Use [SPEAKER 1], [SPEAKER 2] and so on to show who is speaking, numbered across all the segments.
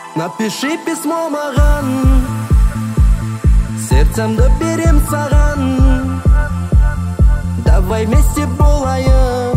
[SPEAKER 1] Напиши письмо маған, сердцемді берем саған. Давай вместе болайық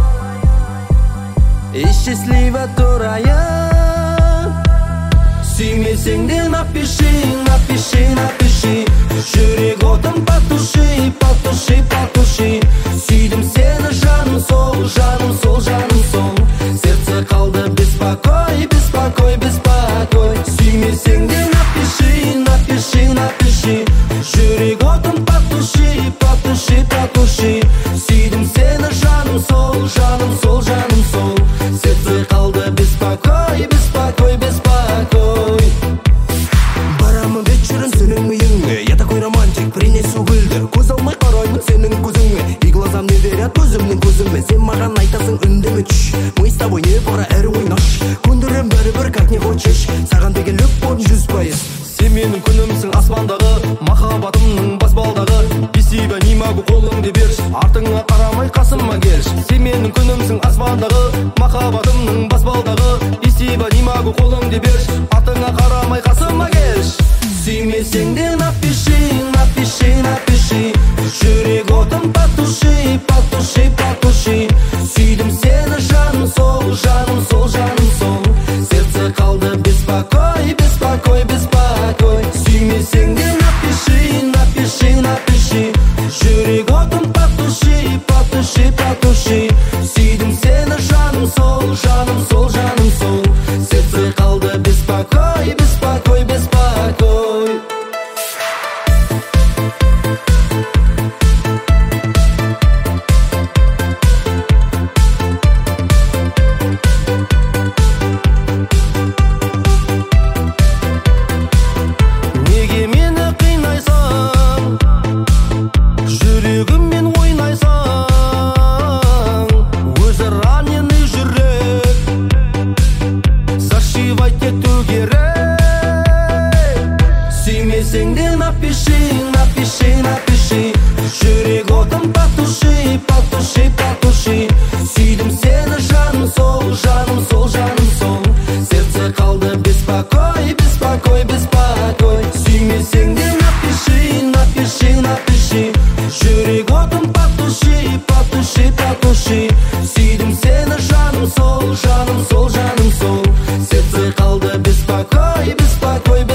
[SPEAKER 1] и счастливо тұрайық. Сүймесең де напиши, напиши, напиши. Жүрек отын потуши, потуши, потуши. Сүйдім сені жаным сол, жаным сол, жаным сол. Сердце қалды беспокой, беспокой, беспокой. Сүймесең де напиши, напиши, напиши. Жүрек отын потуши, потуши, потуши. Сүйдім сені жаным сол, жаным сол, жаным сол. Сердце қалды беспокой, беспокой, беспокой. Барамын вечером сенің үйіңе, я такой романтик, принесу гүлдер. Көз алмай қараймын сенің көзіңе, и глазам не верят өзімнің көзіме. Сен маған айтасың үндеме түш, мы с тобой не пора әрі ойнаш. Көндірем бәрібір как не хочешь, саған деген любовь 100%. Сен менің күнімсің аспандағы, махаббатымның баспалдағы. Без тебя не могу, қолыңды берші, артыңа қарамай қасыма келші. Сен менің күнімсің аспандағы, махаббатымның баспалдағы. Без тебя не могу, қолыңды берші, артыңа қарамай қасыма келші. Сүймесең де напиши, напиши, напиши. Жүрек отын потуши, потуши, потуши. Сүйдім сені жаным сол, жаным сол, жаным сол. Сердце қалды беспокой, беспокой, беспокой. Сүймесең де напиши, напиши, напиши. Жүрек отын потуши, потуши, потуши. Сүйдім сені жаным сол, жаным сол, жаным сол. Сердце қалды беспокой, беспокой, беспокой. Неге мені қинайсың, жүрегіммен ойнайсың, өзі раненый жүрек, зашивать ету керек. Сүймесең де напиши, напиши, напиши. Жүрек отын потуши, потуши, потуши. Сүйдім сені жаным сол, жаным сол, жаным сол. Сердце қалды беспокой, беспокой, беспокой. Сүймесең де напиши, напиши, напиши. Жүрек отын потуши, потуши, потуши. Сүйдім сені жаным сол, жаным сол, жаным сол. Сердце қалды беспокой, беспокой, беспокой.